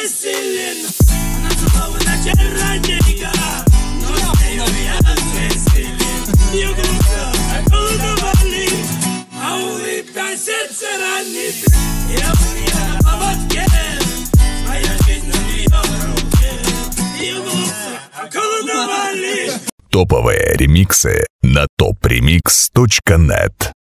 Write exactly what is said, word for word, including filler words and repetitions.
силен. Она словно чародейка, но с нею я бессилен. Ее глаза околдовали, а улыбка сердце ранит. Я у нее на поводке, моя жизнь в ее руке. Ее глаза околдовали. Топовые ремиксы на топ ремикс точка нет.